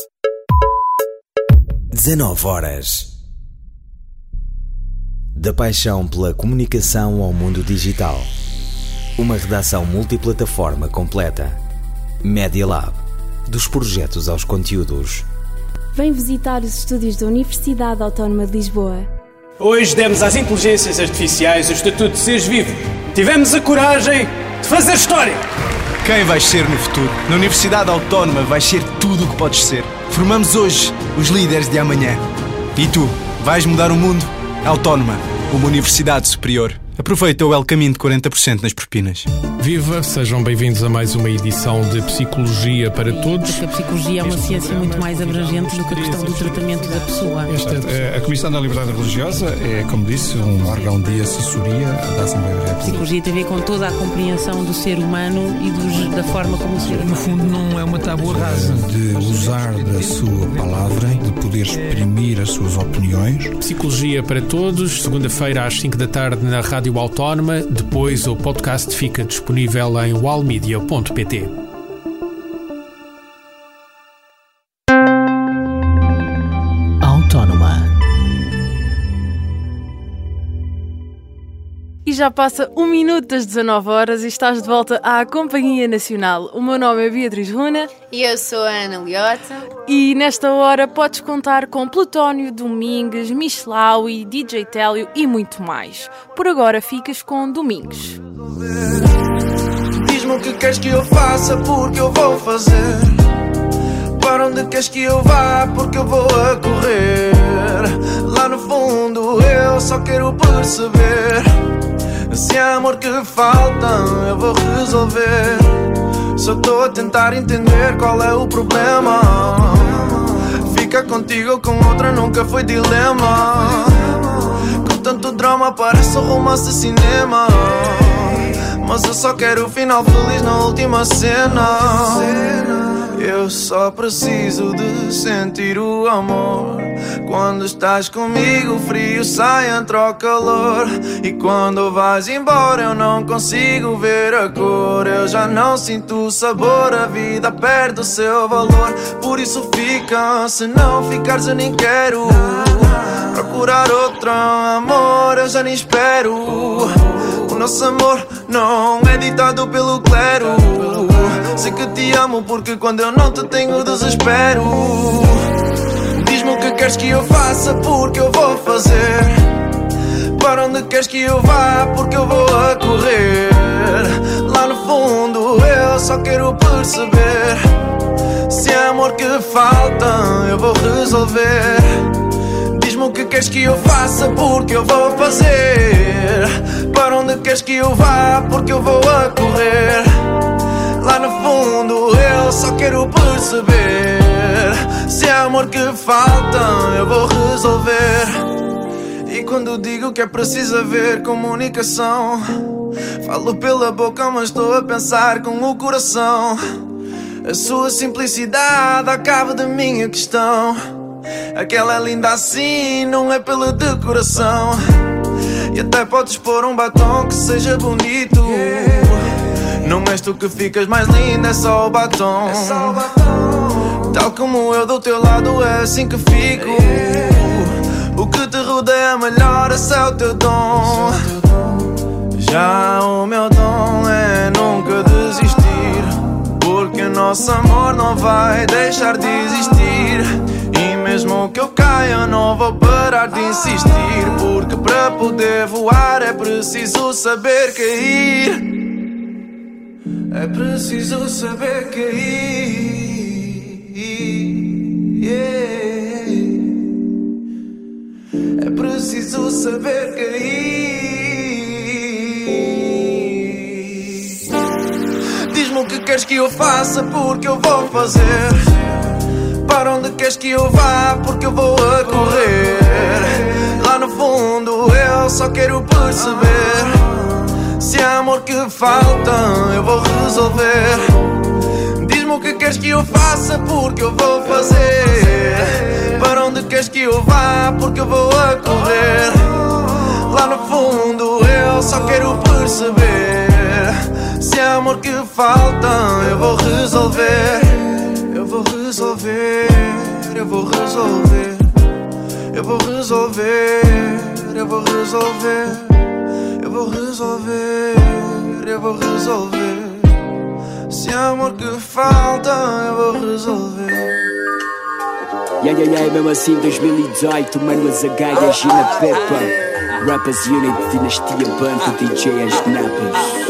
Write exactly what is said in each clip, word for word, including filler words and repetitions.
dezanove horas. Da paixão pela comunicação ao mundo digital. Uma redação multiplataforma completa. Media Lab. Dos projetos aos conteúdos. Vem visitar os estúdios da Universidade Autónoma de Lisboa. Hoje demos às inteligências artificiais o estatuto de seres vivo. Tivemos a coragem de fazer história. Quem vais ser no futuro? Na Universidade Autónoma vais ser tudo o que podes ser. Formamos hoje os líderes de amanhã. E tu, vais mudar o mundo? Autónoma, uma universidade superior. Aproveita o El Caminho de quarenta por cento nas propinas. Viva, sejam bem-vindos a mais uma edição de Psicologia para Todos. Porque a psicologia é uma ciência muito mais abrangente do que a questão do tratamento da pessoa. Esta, a Comissão da Liberdade Religiosa é, como disse, um órgão de assessoria da Assembleia da República. A psicologia tem a ver com toda a compreensão do ser humano e dos, da forma como o ser humano... No fundo, não é uma tábua rasa de usar da sua palavra, de poder exprimir as suas opiniões. Psicologia para Todos, segunda-feira às cinco da tarde na Rádio Autónoma. Depois o podcast fica disponível em walmedia ponto pt. Autónoma. E já passa um minuto das dezanove horas e estás de volta à Companhia Nacional. O meu nome é Beatriz Runa. E eu sou a Ana Liota. E nesta hora podes contar com Plutónio Domingues, Michelaui, D J Télio e muito mais. Por agora ficas com Domingos. Diz-me o que queres que eu faça, porque eu vou fazer. Para onde queres que eu vá, porque eu vou a correr. Lá no fundo eu só quero perceber se há amor que falta, eu vou resolver. Só estou a tentar entender qual é o problema. Ficar contigo ou com outra nunca foi dilema. Com tanto drama parece um romance cinema. Mas eu só quero o final feliz na última cena. Eu só preciso de sentir o amor. Quando estás comigo o frio sai, entra o calor. E quando vais embora eu não consigo ver a cor. Eu já não sinto o sabor, a vida perde o seu valor. Por isso fica, se não ficares eu nem quero procurar outro amor, eu já nem espero. O nosso amor não é ditado pelo clero. Sei que te amo porque quando eu não te tenho desespero. Diz-me o que queres que eu faça, porque eu vou fazer. Para onde queres que eu vá, porque eu vou a correr. Lá no fundo eu só quero perceber se é amor que falta, eu vou resolver. Diz-me o que queres que eu faça, porque eu vou fazer. Para onde queres que eu vá, porque eu vou a correr. Lá no fundo eu só quero perceber se é amor que falta, eu vou resolver. E quando digo que é preciso haver comunicação, falo pela boca mas estou a pensar com o coração. A sua simplicidade acaba da minha questão. Aquela é linda assim, não é pela decoração. E até podes pôr um batom que seja bonito. Não és tu que ficas mais linda, é só o batom. Tal como eu do teu lado é assim que fico. O que te rodeia melhor, esse é o teu dom. Já o meu dom é nunca desistir, porque o nosso amor não vai deixar de existir. E mesmo que eu caia eu não vou parar de insistir, porque para poder voar é preciso saber cair. É preciso saber cair, yeah. É preciso saber cair. Diz-me o que queres que eu faça, porque eu vou fazer. Para onde queres que eu vá, porque eu vou a correr. Lá no fundo eu só quero perceber se há amor que falta, eu vou resolver. Diz-me o que queres que eu faça, porque eu vou fazer. Para onde queres que eu vá, porque eu vou a correr. Lá no fundo eu só quero perceber se há amor que falta, eu vou resolver. Eu vou resolver. resolver, eu vou resolver. Eu vou resolver, eu vou resolver. Eu vou resolver, eu vou resolver. Se é amor que falta, eu vou resolver. Yeah, yeah, yeah, mesmo assim dois mil e dezoito, Mano Azaghai e a Gina Peppa, Rappers Unit, Dinastia Banco, D J As Napas.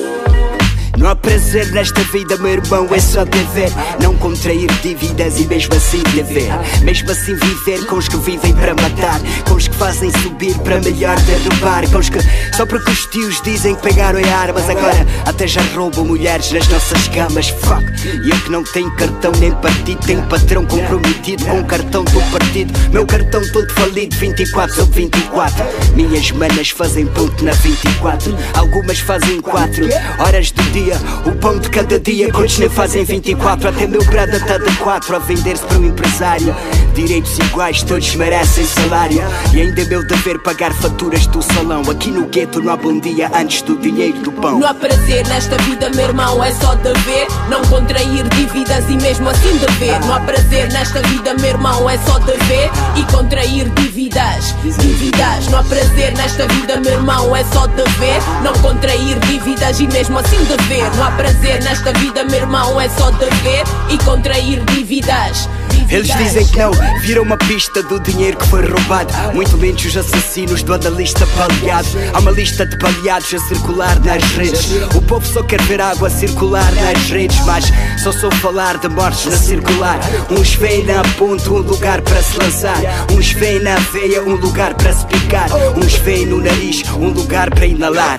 Não há prazer nesta vida, meu irmão, é só dever. Não contrair dívidas e mesmo assim dever. Mesmo assim viver com os que vivem para matar, com os que fazem subir para melhor derrubar, com os que só porque os tios dizem que pegaram em armas, agora até já roubam mulheres nas nossas camas. Fuck, e eu que não tenho cartão nem partido, tenho patrão comprometido com o cartão do partido. Meu cartão todo falido, vinte e quatro sobre vinte e quatro. Minhas manas fazem ponto na vinte e quatro, algumas fazem quatro horas do dia. O pão de cada dia, quantos nem fazem vinte e quatro. Até meu brada está de quatro a vender-se para um empresário. Direitos iguais, todos merecem salário. E ainda é meu dever pagar faturas do salão. Aqui no gueto não há bom dia antes do dinheiro do pão. Não há prazer nesta vida, meu irmão, é só dever. Não contrair dívidas e mesmo assim dever. Não há prazer nesta vida, meu irmão, é só dever e contrair dívidas. Dívidas. Não há prazer nesta vida, meu irmão, é só dever. Não contrair dívidas e mesmo assim dever. Não há prazer nesta vida, meu irmão, é só dever e contrair dívidas. Eles dizem que não, viram uma pista do dinheiro que foi roubado. Muito menos os assassinos do analista baleado. Há uma lista de baleados a circular nas redes. O povo só quer ver água a circular nas redes, mas só sou falar de mortes na circular. Uns veem na ponta um lugar para se lançar, uns veem na veia um lugar para se picar, uns veem no nariz um lugar para inalar.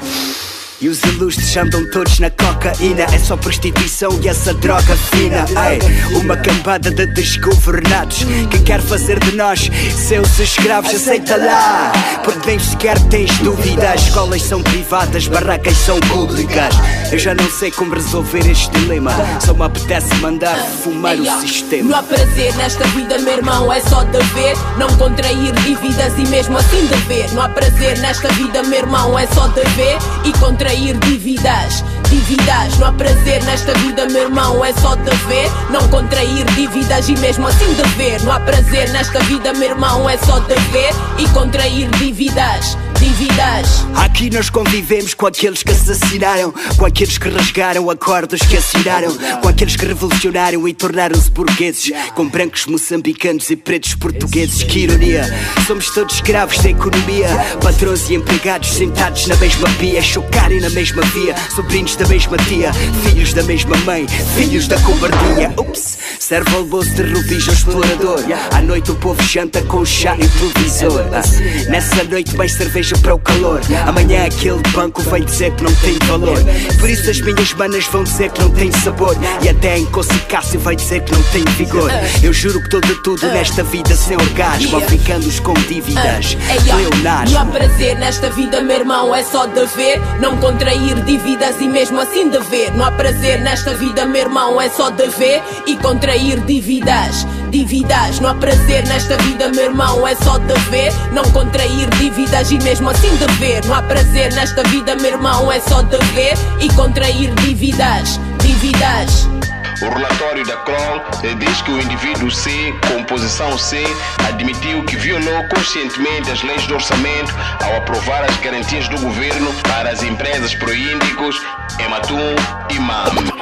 E os ilustres andam todos na cocaína. É só prostituição e essa droga fina. Ei, uma cambada de desgovernados que quer fazer de nós seus escravos. Aceita lá, porque nem sequer tens dúvidas. Escolas são privadas, barracas são públicas. Eu já não sei como resolver este dilema, só me apetece mandar fumar o sistema. Não há prazer nesta vida, meu irmão, é só dever. Não contrair dívidas e mesmo assim dever. Não há prazer nesta vida, meu irmão, é só dever e contrair dívidas, dívidas. Não há prazer nesta vida, meu irmão, é só dever. Não contrair dívidas e mesmo assim dever. Não há prazer nesta vida, meu irmão, é só dever e contrair dívidas. Dívidas. Aqui nós convivemos com aqueles que assassinaram, com aqueles que rasgaram acordos que assinaram, com aqueles que revolucionaram e tornaram-se burgueses, com brancos moçambicanos e pretos portugueses. Que ironia, somos todos escravos da economia, patrões e empregados sentados na mesma pia, chocarem na mesma via, sobrinhos da mesma tia, filhos da mesma mãe, filhos da cobardia. Ups, serve almoço de rubijo ao explorador. À noite o povo janta com chá e televisor. Nessa noite mais cerveja para o calor. Amanhã aquele banco vai dizer que não tem valor. Por isso as minhas manas vão dizer que não tem sabor. E até em Cássio vai dizer que não tem vigor. Eu juro que dou de tudo nesta vida sem orgasmo, africanos com dívidas, pleonasmo. Não há prazer nesta vida, meu irmão, é só dever. Não contrair dívidas e mesmo assim dever. Não há prazer nesta vida, meu irmão, é só dever e contrair dívidas. Dívidas. Não há prazer nesta vida, meu irmão, é só dever. Não contrair dívidas e mesmo assim dever. Não há prazer nesta vida, meu irmão, é só dever e contrair dívidas. Dívidas. O relatório da Kroll diz que o indivíduo C, composição C, admitiu que violou conscientemente as leis do orçamento ao aprovar as garantias do governo para as empresas proíndicos Ematum e M A M.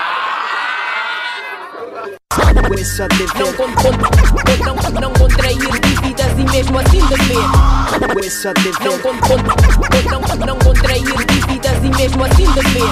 Não, con, con, não, não contrair dívidas e mesmo assim dever. Não, con, con, não, não contrair dívidas e mesmo assim dever.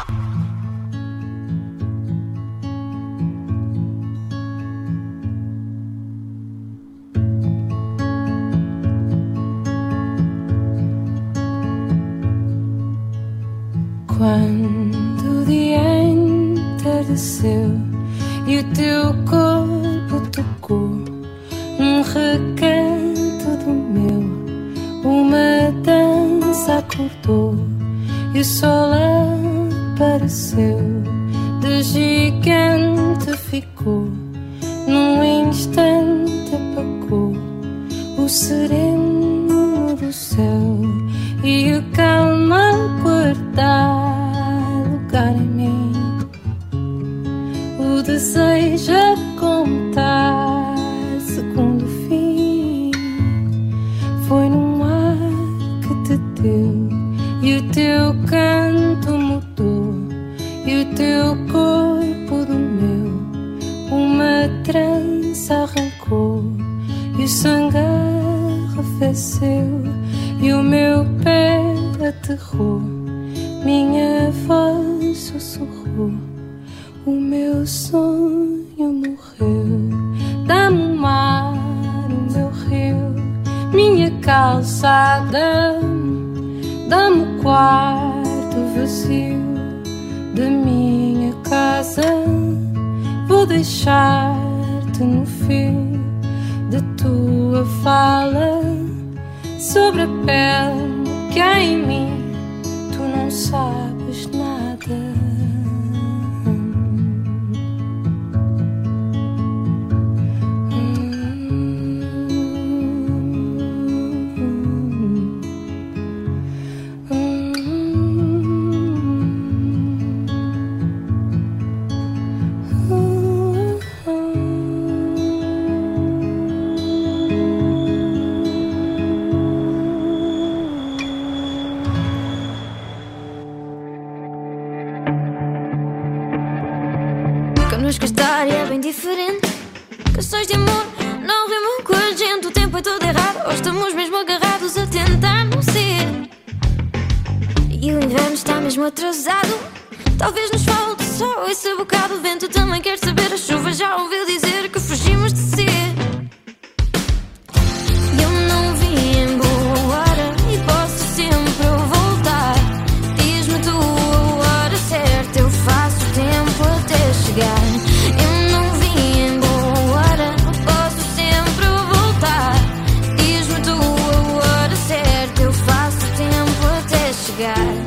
Quando o dia entardeceu e o teu corpo tocou um recanto do meu, uma dança acordou e o sol apareceu, de gigante ficou, num instante apagou o sereno do céu e o calma guardar lugar em mim. O desejo a contar trança arrancou e o sangue arrefeceu e o meu pé aterrou, minha voz sussurrou, o meu sonho morreu. Dá-me o mar, o meu rio, minha calçada, dá-me o quarto vazio da minha casa. Vou deixar-te no fio da tua fala, sobre a pele que há em mim, tu não sabes nada. Connosco a história é bem diferente. Canções de amor não rimam com a gente. O tempo é todo errado, ou estamos mesmo agarrados a tentar não ser. E o inverno está mesmo atrasado. Talvez nos falte só esse bocado. O vento também quer saber, a chuva já ouviu dizer que fugimos de ser. Eu não vim em boa hora e posso sempre voltar. Diz-me tu a hora certa, eu faço tempo até chegar. Eu não vim em boa hora, posso sempre voltar. Diz-me tu a hora certa, eu faço tempo até chegar.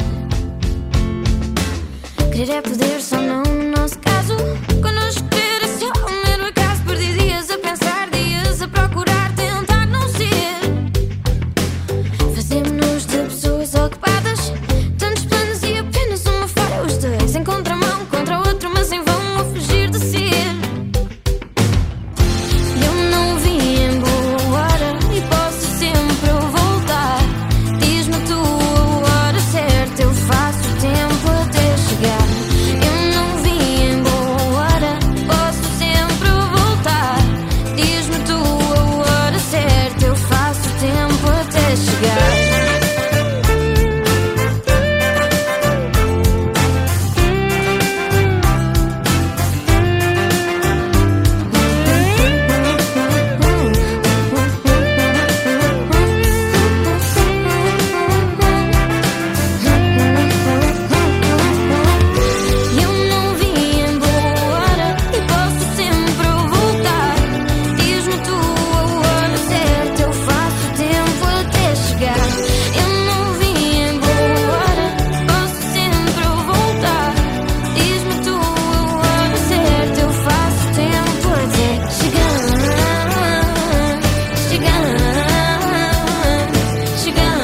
Querer é poder, só não no nosso caso. Connosco ter é só o mero acaso. Perdi dias a pensar, dias a procurar, tentar não ser. Fazemos-nos de pessoas ocupadas, tantos planos e apenas uma falha. Os dois em contramão contra o outro, mas em vão a fugir de ser. Eu não vim em boa hora e posso sempre voltar. Diz-me tu a hora certa, eu faço tempo até chegar. Eu não vim em boa hora, posso sempre voltar. Diz-me tu a hora certa, eu faço tempo até chegar. Eu não vim em boa hora e posso sempre voltar. Diz-me tu a hora certa, eu faço tempo até chegar. Eu não vim em boa hora, posso sempre voltar. Diz-me tu a hora certa, eu faço tempo até chegar. Chegar, chegar, chegar.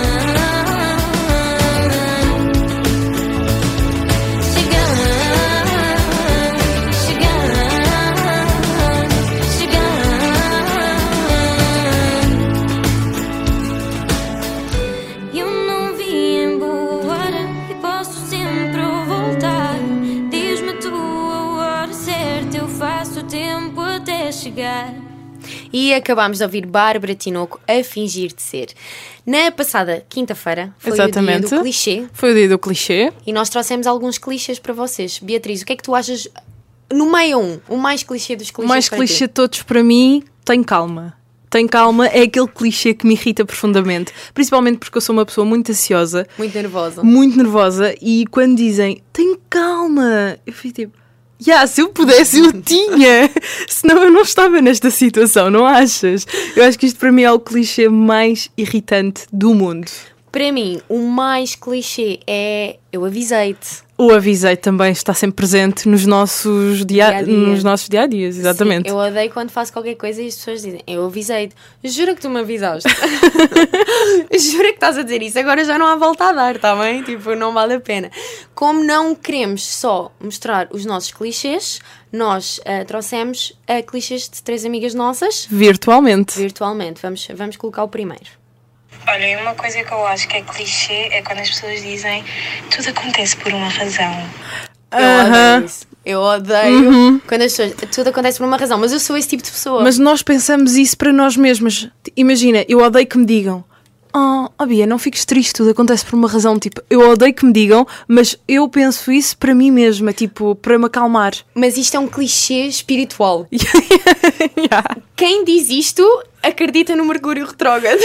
Eu não vim em boa hora e posso sempre voltar. Diz-me tu a hora certa, eu faço tempo até chegar. E acabámos de ouvir Bárbara Tinoco a Fingir de Ser. Na passada quinta-feira foi Exatamente. o dia do clichê. Foi o dia do clichê. E nós trouxemos alguns clichês para vocês. Beatriz, o que é que tu achas, no meio um, o mais clichê dos clichês? O mais para clichê ti? de todos para mim, tem calma. Tem calma é aquele clichê que me irrita profundamente. Principalmente porque eu sou uma pessoa muito ansiosa. Muito nervosa. Muito nervosa. E quando dizem, tem calma, eu fico tipo, yeah, se eu pudesse eu tinha. Senão eu não estava nesta situação, não achas? Eu acho que isto para mim é o clichê mais irritante do mundo. Para mim, o mais clichê é eu avisei-te. O avisei também está sempre presente nos nossos dia, Dia a dia. nos nossos dia a dias, exatamente. Sim, eu odeio quando faço qualquer coisa e as pessoas dizem eu avisei-te. Jura que tu me avisaste. Jura que estás a dizer isso. Agora já não há volta a dar, está bem? Tipo, não vale a pena. Como não queremos só mostrar os nossos clichês, nós uh, trouxemos uh, clichês de três amigas nossas. Virtualmente. Virtualmente. Vamos, vamos colocar o primeiro. Olha, e uma coisa que eu acho que é clichê é quando as pessoas dizem tudo acontece por uma razão. Aham. Eu odeio Uhum. quando as pessoas... Tudo acontece por uma razão, mas eu sou esse tipo de pessoa. Mas nós pensamos isso para nós mesmos. Imagina, eu odeio que me digam: Oh, oh Bia, não fiques triste, tudo acontece por uma razão. Tipo, eu odeio que me digam, mas eu penso isso para mim mesma, tipo, para me acalmar. Mas isto é um clichê espiritual. yeah. Quem diz isto acredita no Mercúrio retrógrado.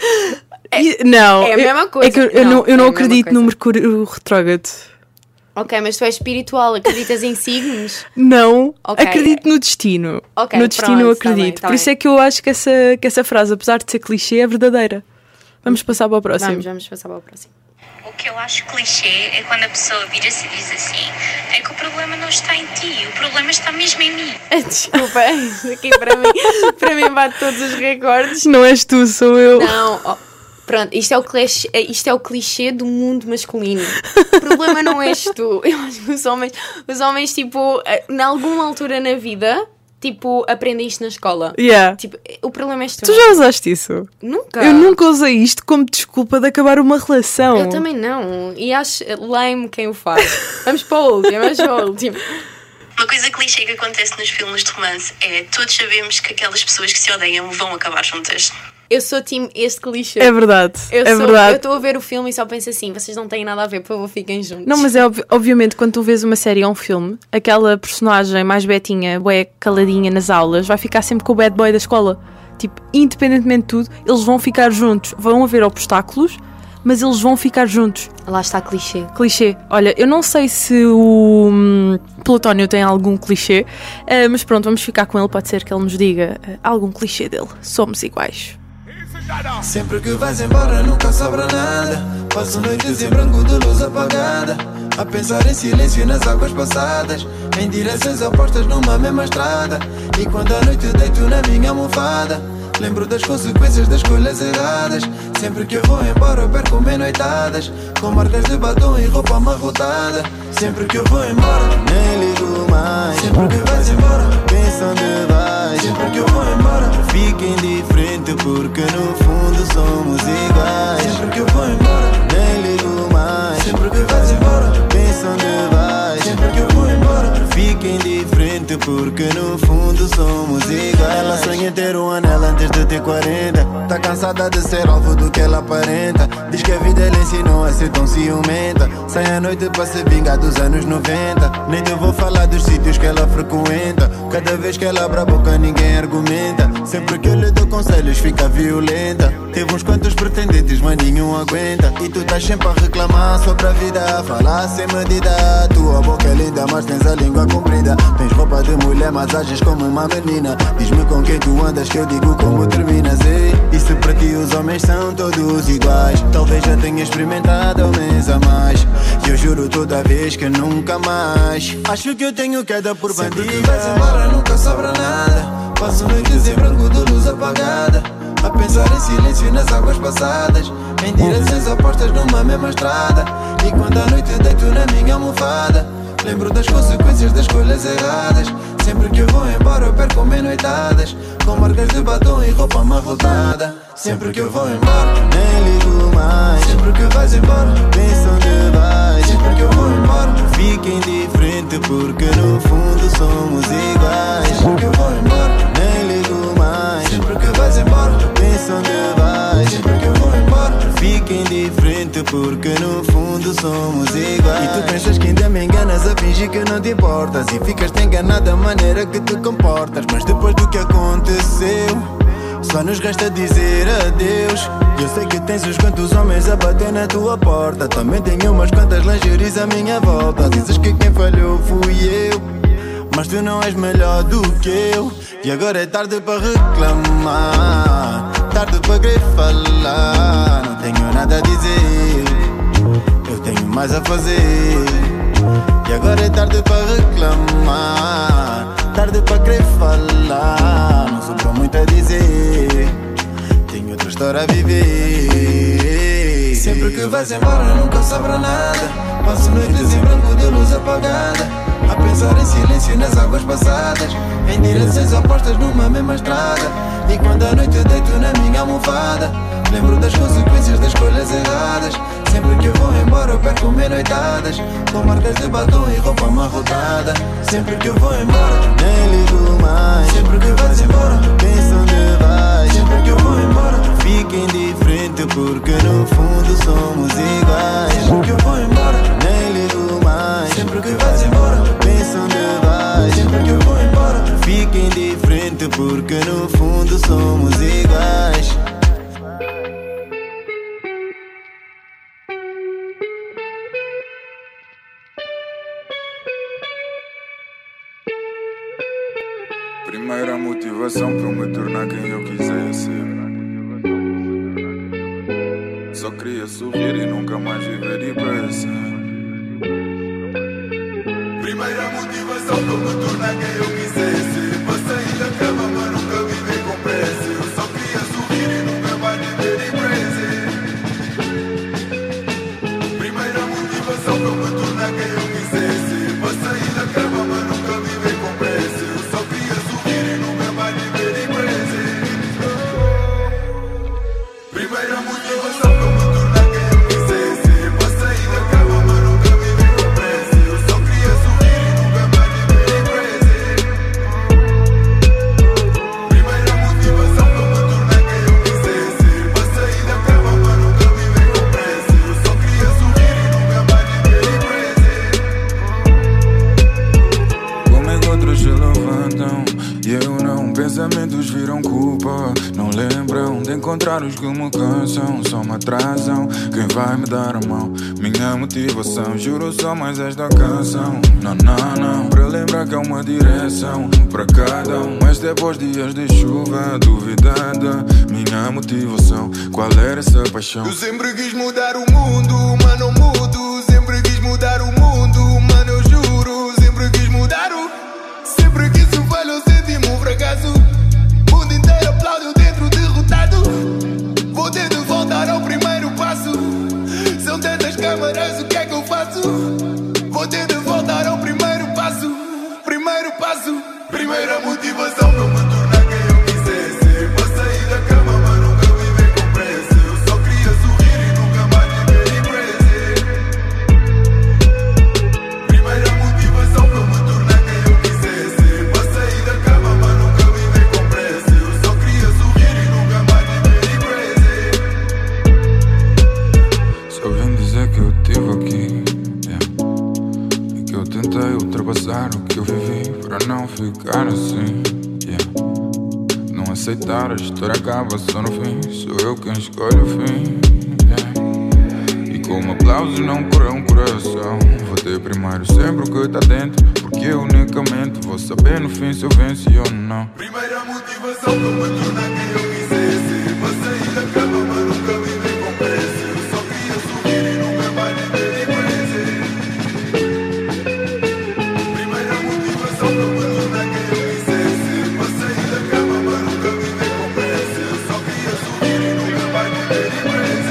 é, não, é a mesma coisa. É que eu, eu não, não, eu não é acredito no Mercúrio retrógrado. Ok, mas tu és espiritual, acreditas em signos? Não, okay. acredito no destino. Okay, no destino pronto, eu acredito. tá bem, tá por isso bem. é que eu acho que essa, que essa frase, apesar de ser clichê, é verdadeira. Vamos passar para o próximo. Vamos, vamos passar para o próximo. O que eu acho clichê é quando a pessoa vira-se e diz assim: é que o problema não está em ti, o problema está mesmo em mim. Desculpa, isto aqui para mim, para mim bate todos os recordes. Não és tu, sou eu. Não, oh, pronto, isto é, o clichê, isto é o clichê do mundo masculino. O problema não és tu. Eu acho que os homens, os homens, tipo, em alguma altura na vida, tipo, aprendem isto na escola. Yeah. Tipo, o problema és tu. Tu já usaste isso? Nunca. Eu nunca usei isto como desculpa de acabar uma relação. Eu também não. E acho lame quem o faz. Vamos para o último, vamos para o último. Uma coisa clichê que acontece nos filmes de romance é todos sabemos que aquelas pessoas que se odeiam vão acabar juntas. Eu sou time este clichê. É verdade, eu é sou, verdade. Eu estou a ver o filme e só penso assim: vocês não têm nada a ver, por favor, fiquem juntos. Não, mas é ob- obviamente quando tu vês uma série ou um filme, aquela personagem mais betinha, bué caladinha nas aulas, vai ficar sempre com o bad boy da escola. Tipo, independentemente de tudo, eles vão ficar juntos. Vão haver obstáculos, mas eles vão ficar juntos. Lá está clichê. Clichê. Olha, eu não sei se o hum, Plutónio tem algum clichê, uh, mas pronto, vamos ficar com ele. Pode ser que ele nos diga uh, algum clichê dele. Somos iguais. Sempre que vais embora nunca sobra nada. Passo noites em branco de luz apagada, a pensar em silêncio nas águas passadas, em direções opostas numa mesma estrada. E quando à noite deito na minha almofada, lembro das consequências das escolhas erradas. Sempre que eu vou embora eu perco meia noitadas, com marcas de batom e roupa amarrotada. Sempre que eu vou embora nem ligo mais. Sempre que vais embora penso onde vais. Sempre que eu vou embora fico indiferente, porque no fundo somos iguais. Sempre que eu vou embora nem ligo mais. Sempre que vais embora penso onde vais. Sempre que eu vou embora fico indiferente, porque no fundo somos iguais. Ela sonha em ter um anel antes de ter quarenta. Tá cansada de ser alvo do que ela aparenta. Diz que a vida lhe ensinou a ser tão ciumenta. Sai à noite para se vingar dos anos noventa. Nem te vou falar dos sítios que ela frequenta. Cada vez que ela abre a boca ninguém argumenta. Sempre que eu lhe dou conselhos fica violenta. Teve uns quantos pretendentes mas nenhum aguenta. E tu estás sempre a reclamar sobre a vida, a falar sem medida. Tua boca é linda mas tens a língua comprida. Tens roupa de mulher mas ages como uma menina. Diz-me com quem tu andas que eu digo como terminas. Ei, e se para ti os homens são todos iguais? Talvez já tenha experimentado homens a mais. E eu juro toda vez que nunca mais. Acho que eu tenho queda por bandida. Sempre que vais embora nunca sobra nada. Passo noites em branco de luz apagada, a pensar em silêncio nas águas passadas, em direções opostas numa mesma estrada. E quando à noite deito na minha almofada, lembro das consequências das escolhas erradas. Sempre que eu vou embora eu perco meia noitadas, com marcas de batom e roupa amarrotada. Sempre que eu vou embora nem ligo mais. Sempre que vais embora penso onde vais. Sempre que eu vou embora fico indiferente, porque no fundo somos iguais. Sempre que eu vou embora nem ligo mais. Sempre que vais embora penso onde vais. Sempre que eu vou embora fico indiferente, porque no fundo somos iguais. E tu pensas que ainda me enganas a fingir que não te importas, e ficas-te enganado da maneira que te comportas. Mas depois do que aconteceu só nos resta dizer adeus. Eu sei que tens uns quantos homens a bater na tua porta. Também tenho umas quantas lingeries à minha volta. Dizes que quem falhou fui eu, mas tu não és melhor do que eu. E agora é tarde para reclamar, tarde para querer falar. Não tenho nada a dizer, eu tenho mais a fazer. E agora é tarde para reclamar, tarde para querer falar. Não sobra muito a dizer, tenho outra história a viver. Sempre que vais embora nunca sobra nada. Passo noites em branco de luz apagada, a pensar em silêncio nas águas passadas, em direções opostas numa mesma estrada. E quando à noite deito na minha almofada, lembro das consequências das escolhas erradas. Sempre que eu vou embora perco mil noitadas, com marcas de batom e roupa amarrotada. Sempre que eu vou embora nem ligo mais. Sempre que vais embora penso onde vais. Sempre que eu vou embora fica indiferente porque no fundo somos iguais. Sempre que eu vou embora nem ligo mais. Sempre que vais embora penso onde vais. Sempre que eu vou embora fica indiferente porque no fundo somos iguais. Primeira motivação para me tornar quem eu quiser ser. Só queria subir e nunca mais viver depressa. Primeira motivação para me tornar quem eu quiser ser. Para sair da cama mas nunca viver com pressa. Eu só queria subir e nunca mais viver depressa. Primeira motivação para me tornar quem eu quiser ser. Para sair da cama mas nunca viver com pressa. Eu só queria subir e nunca mais viver depressa. Primeira motivação para me tornar quem eu quiser ser. Para sair da cama mas nunca viver com pressa. Eu só queria subir e nunca mais viver depressa. Primeira motivação para me tornar quem eu quiser ser. Para sair da cama mas nunca viver com pressa. Eu só queria subir e nunca mais viver depressa. Comigo outros se levantam e eu não. Pensamentos viram culpa. Não lembram de encontrar os que me cansam. Só me atrasam. Quem vai me dar a mão? Minha motivação, juro só mais esta canção. Não, não, não. Para lembrar que é uma direção para cada um. Mas depois dias de chuva, duvidada. Minha motivação, qual era essa paixão? Eu sempre quis mudar o mundo, mas não mudo. Sempre quis mudar o mundo, mano, eu juro. Sempre quis mudar o. Sempre que isso falha eu senti-me um fracasso. O mundo inteiro aplaude dentro derrotado. Vou ter de voltar ao primeiro passo. São tantas câmaras, o que é que eu faço? Vou ter de voltar ao primeiro passo. Primeiro passo. Primeira motivação para me tornar quem eu quiser ser. Para sair da cama mas nunca viver com pressa. Eu só queria sorrir e nunca mais viver depressa. Primeira motivação para me tornar quem eu quiser ser. Para sair da cama mas nunca viver com pressa. Eu só queria sorrir e nunca mais viver depressa. Só vim dizer que eu estive aqui, yeah. E que eu tentei ultrapassar o que eu vivi para não ficar assim, yeah. Não aceitar, a história acaba só no fim. Sou eu quem escolhe o fim, yeah. E como aplausos não correu um coração. Vou ter primeiro sempre o que está dentro, porque eu unicamente vou saber no fim se eu venci ou não. Primeira motivação para me tornar quem eu quiser ser. Para sair da cama mas nunca viver com pressa. Eu só queria subir e nunca mais viver depressa. Primeira motivação para me tornar quem eu quiser ser. Para sair da cama mas nunca viver com pressa. Eu só queria subir e nunca mais viver depressa.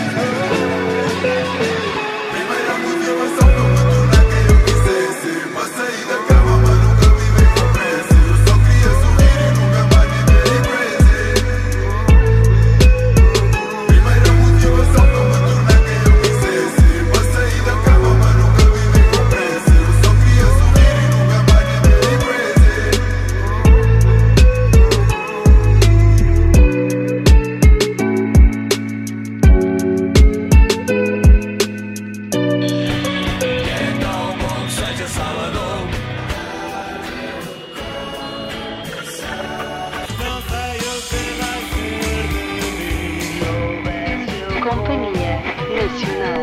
Primeira motivação para me tornar quem eu quiser ser. Para sair da cama mas nunca viver com pressa. Eu só queria subir e nunca mais viver depressa. Primeira motivação para me tornar quem eu quiser ser. Para sair da cama mas nunca viver com pressa. Eu só queria subir e nunca mais viver depressa. Companhia Nacional.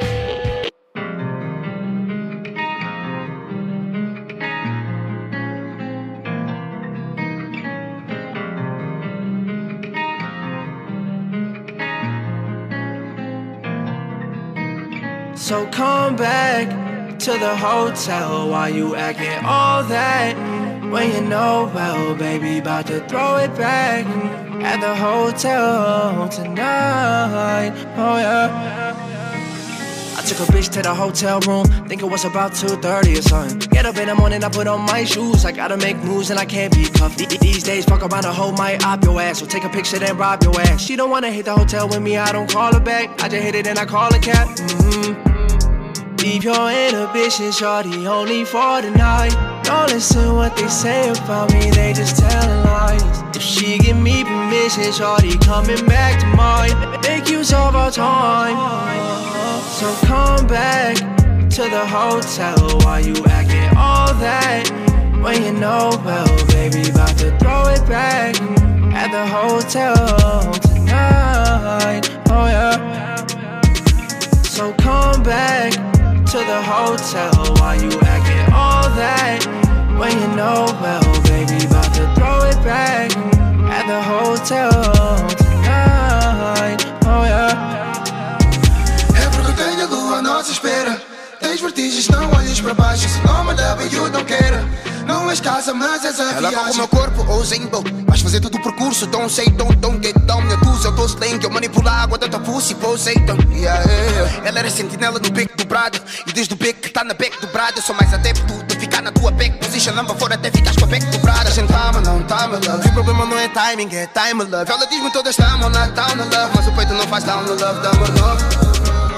So come back to the hotel. Why you acting all that? When you know well, baby, about to throw it back at the hotel tonight. Oh yeah. I Took a bitch to the hotel room, think it was about two thirty or something. Get up in the morning, I put on my shoes. I gotta make moves and I can't be cuffed. These days, fuck around and hold my op your ass. So take a picture then rob your ass. She don't wanna hit the hotel with me, I don't call her back. I just hit it and I call a cab. Mm-hmm. Leave your inhibition, shorty, only for the night. Don't listen what they say about me, they just telling lies. If she give me permission, shorty, coming back to mine. Make use of our time. So come back to the hotel while you acting all that. When you know well, baby, about to throw it back at the hotel tonight. Oh yeah. So come back to the hotel while you acting all that. When you know well, baby, about to throw it back at the hotel tonight. Oh yeah. É porque tenho a lua à nossa espera. Tens vertigens, não olhes para baixo. Se não me leva e eu não quero. Não és casa, mas és a ela viagem. Ela com o meu corpo, ousando. Vais fazer todo o percurso. Don't say, don't, don't get down. Minha tusa, eu tô slang. Eu manipulo a água da tua pussy, poseitam. Yeah, yeah. Ela era sentinela no beco dobrado. E desde o beco que tá na beco dobrado, eu sou mais adepto de ficar na tua beco position. Lamba fora até ficares com a beco dobrada. A gente tama, não tama, love. O problema não é timing, é time, love. Ela diz-me todas tamam na town, love. Mas o peito não faz down, love, dama, love.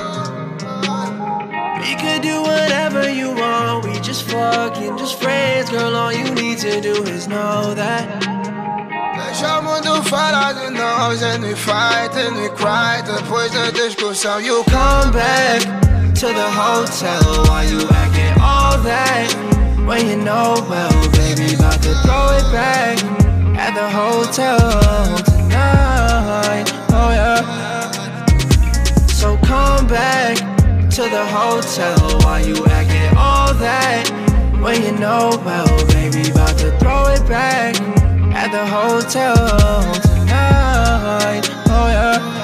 We could do whatever you want, we just fucking just friends. Girl, all you need to do is know that. Deixa o mundo falar de nós. And we fight and we cry. Depois da discussão you come back to the hotel while you acting all that. When you know well, baby, about to throw it back at the hotel tonight. Oh yeah. So come back to the hotel while you acting all that. When you know well, baby, about to throw it back at the hotel tonight. Oh yeah.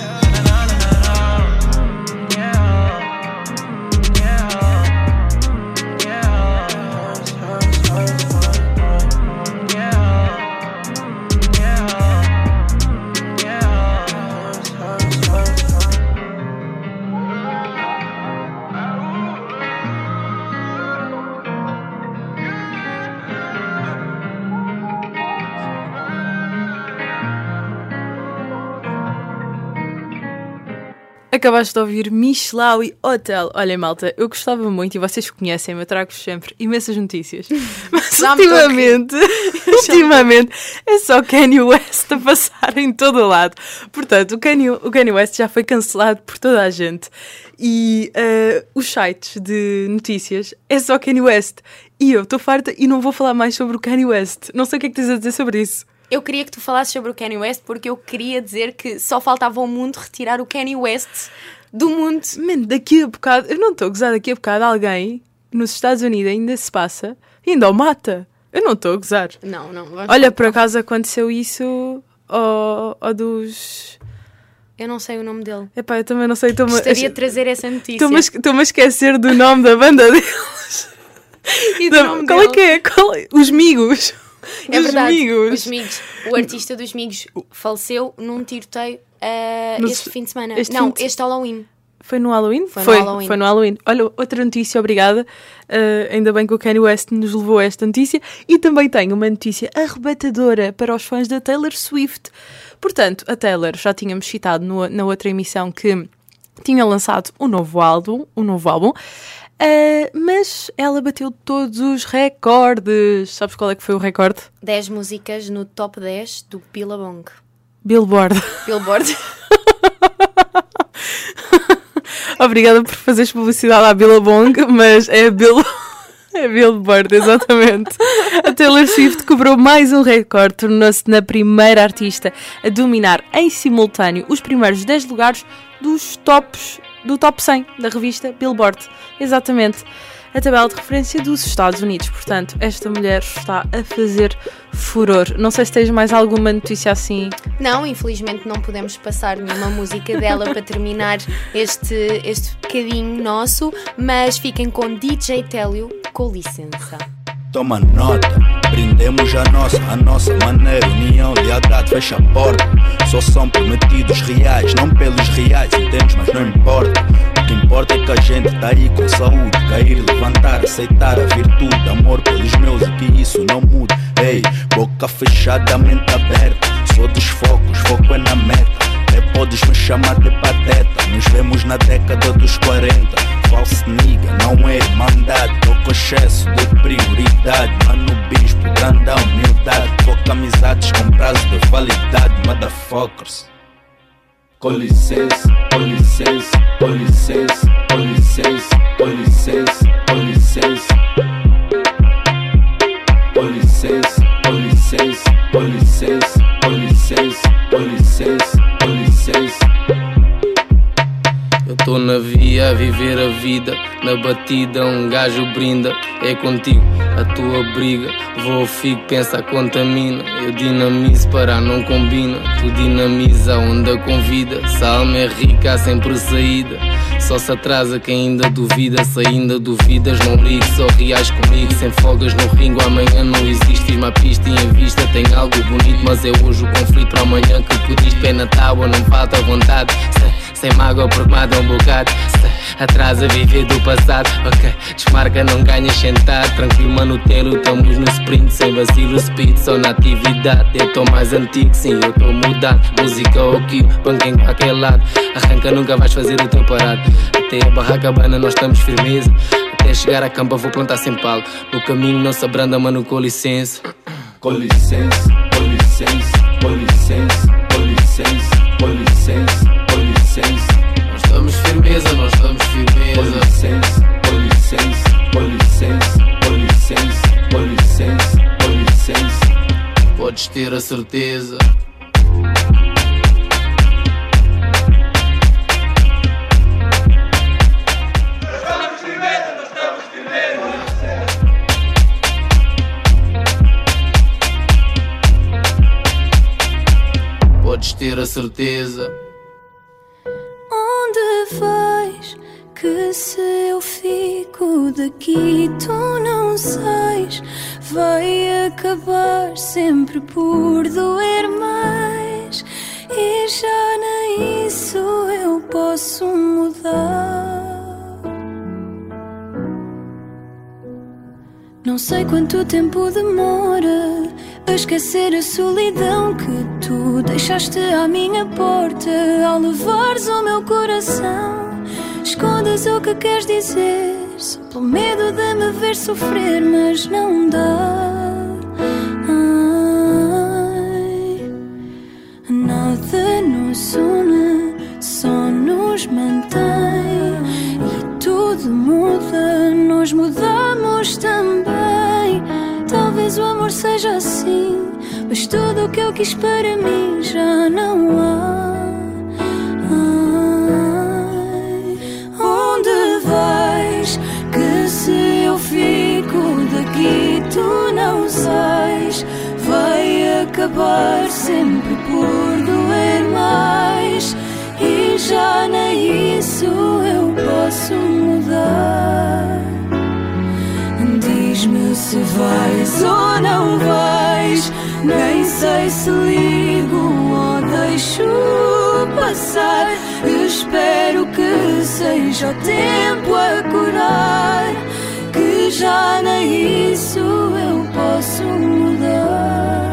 Acabaste de ouvir Michelau e Hotel. Olha, malta, eu gostava muito, e vocês conhecem-me, eu trago-vos sempre imensas notícias. Mas ultimamente, ultimamente é só Kanye West a passar em todo o lado. Portanto, o Kanye, o Kanye West já foi cancelado por toda a gente. E uh, os sites de notícias é só Kanye West. E eu estou farta e não vou falar mais sobre o Kanye West. Não sei o que é que tens a dizer sobre isso. Eu queria que tu falasses sobre o Kanye West porque eu queria dizer que só faltava ao mundo retirar o Kanye West do mundo. Mano, daqui a bocado, eu não estou a gozar, daqui a bocado alguém nos Estados Unidos ainda se passa e ainda o mata. Eu não estou a gozar. Não, não. Olha, por acaso aconteceu isso ao, ao dos... Eu não sei o nome dele. Epá, eu também não sei. Gostaria de trazer essa notícia. Estou-me a esquecer do nome da banda deles. E do da, nome qual dele. é que é? Qual é? Os Migos. É os verdade, Migos. os Migos. O artista dos Migos faleceu num tiroteio uh, Nos, este fim de semana. Este não, de... este Halloween. Foi no Halloween? Foi, foi, no Halloween. Foi no Halloween. Olha, outra notícia, obrigada. Uh, ainda bem que o Kanye West nos levou a esta notícia. E também tenho uma notícia arrebatadora para os fãs da Taylor Swift. Portanto, a Taylor, já tínhamos citado no, na outra emissão que tinha lançado um novo álbum, um novo álbum. Uh, mas ela bateu todos os recordes. Sabes qual é que foi o recorde? dez músicas no top dez do Billabong. Billboard. Billboard. Obrigada por fazeres publicidade à Billabong, mas é Bill... é Billboard, exatamente. A Taylor Swift quebrou mais um recorde, tornou-se na primeira artista a dominar em simultâneo os primeiros dez lugares dos tops do top cem da revista Billboard. Exatamente. A tabela de referência dos Estados Unidos. Portanto, esta mulher está a fazer furor. Não sei se tens mais alguma notícia assim. Não, infelizmente não podemos passar nenhuma música dela para terminar este, este bocadinho nosso, mas fiquem com D J Télio, com licença. Toma nota, brindemos a nossa, a nossa maneira, união, lealdade, fecha a porta. Só são prometidos reais, não pelos reais, entendes, mas não importa. que importa é que a gente tá aí com saúde. Cair, levantar, aceitar a virtude. Amor pelos meus e que isso não mude. Ei, boca fechada, mente aberta. Sou dos focos, foco é na meta. Até podes me chamar de pateta. Nos vemos na década dos quarenta. False nigga, não é irmandade. Tô com excesso de prioridade. Mano bispo, grande humildade. Foca amizades com prazo de validade. Motherfuckers. Com licença, com licença, com licença, com licença, com licença, com licença. Com licença, com licença, com licença, com licença, com licença, com licença. Eu tô na via a viver a vida, na batida um gajo brinda. É contigo a tua briga, vou, fico, pensa, contamina. Eu dinamizo para não combina, tu dinamiza a onda convida. Se a alma é rica há sempre saída, só se atrasa quem ainda duvida. Se ainda duvidas não ligue, só reais comigo. Sem folgas no ringue, amanhã não existe. Fiz uma pista e em vista tem algo bonito, mas é hoje o conflito para amanhã que pediste. Pé na tábua, não falta vontade. Sem mágoa porque mata um bocado. Atrasa viver do passado. Ok, desmarca, não ganhas sentado. Tranquilo, mano, telo, estamos no sprint. Sem vacilo, speed, só na atividade. Eu tô mais antigo, sim, eu tô mudado. Música ou kill, banca em qualquer lado. Arranca, nunca vais fazer o teu parado. Até a barraca bana nós estamos firmeza. Até chegar à campa vou plantar sem palo. No caminho não se abranda, mano, com licença. Com licença, com licença, com licença, com licença, com licença, com licença. Nós estamos firmeza, nós estamos firmeza. Com licença, com licença, com licença, com licença, com licença, com licença. Podes ter a certeza. Podes ter a certeza. Onde vais? Que se eu fico daqui tu não sais. Vai acabar sempre por doer mais. E já nem isso eu posso mudar. Não sei quanto tempo demora a esquecer a solidão que tu deixaste à minha porta. Ao levares o meu coração, escondes o que queres dizer, só pelo medo de me ver sofrer, mas não dá. Ai, nada nos une, só nos mantém. E tudo muda, nós mudamos também. Talvez o amor seja assim, mas tudo o que eu quis para mim já não há. Ai, onde vais? Que se eu fico daqui tu não sais. Vai acabar sempre por doer mais. E já nem isso eu posso mudar. Diz-me se vais ou não vais. Nem sei se ligo ou deixo passar. Espero que seja o tempo a curar, que já nem isso eu posso mudar.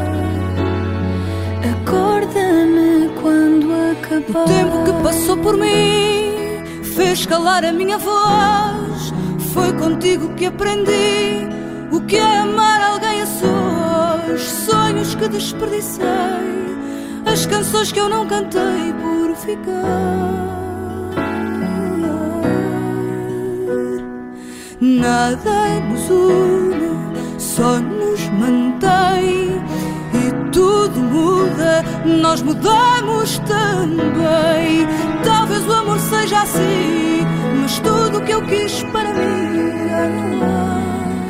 Acorda-me quando acabar. O tempo que passou por mim fez calar a minha voz. Foi contigo que aprendi o que é amar alguém a sós. Sonhos que desperdicei, as canções que eu não cantei por ficar. Nada nos une, só nos mantém. E tudo muda, nós mudamos também. Talvez o amor seja assim, mas tudo o que eu quis para mim já não há.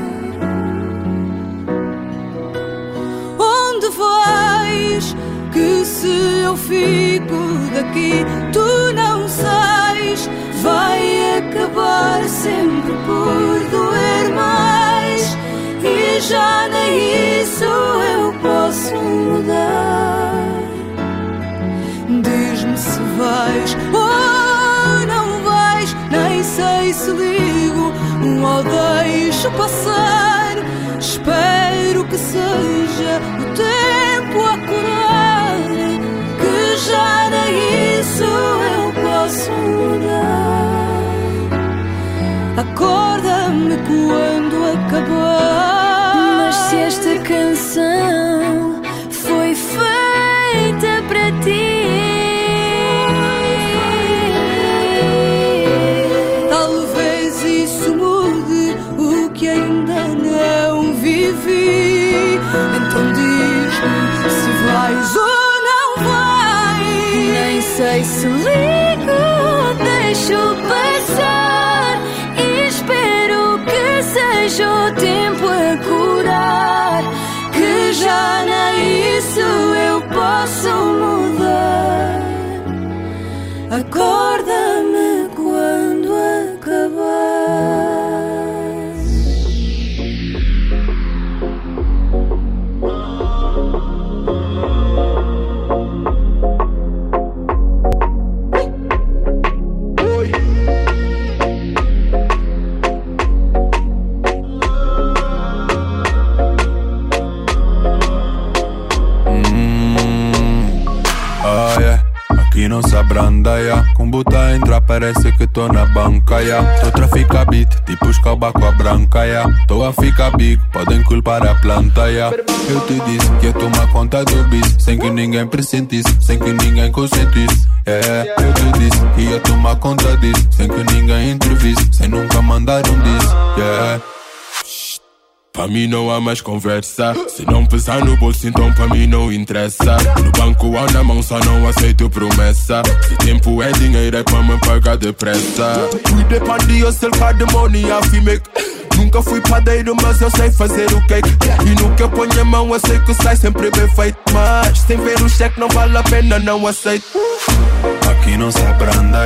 Onde vais? Que se eu fico daqui tu não sais. Vai acabar sempre por doer mais. E já nem isso eu posso mudar. Diz-me se vais ou não vais. não o deixo passar. Espero que seja o tempo a curar, que já nem isso eu posso mudar. Acorda-me quando acabar. Mas se esta canção foi feita para ti, talvez isso mude o que ainda não vivi. Então diz-me se vais ou não vais. nem sei se ligo ou deixo passar. E espero que seja o tempo a curar, que já nem isso eu posso mudar. Acorda-me quando acabar. Aqui não se abranda, ya. Com buta entra, parece que tô na banca, ya. Tô trafica beat, tipo escalba com a branca, ya. Tô a ficar big, podem culpar a planta, ya. Eu te disse que ia tomar conta do bis, sem que ninguém pressentisse, sem que ninguém consentisse, yeah. Eu te disse que ia tomar conta disso, sem que ninguém intervisse, sem nunca mandar um diss, yeah. Pra mim não há mais conversa. Se não pesar no bolso, então pra mim não interessa. No banco ou na mão, só não aceito promessa. Se tempo é dinheiro, é pra me pagar depressa. We depend de hustle, cause the money I feel make. Nunca fui padeiro, mas eu sei fazer o cake. E no que eu ponho a mão, eu sei que sai sempre bem feito. Mas sem ver o cheque não vale a pena, não aceito. Aqui não se abranda,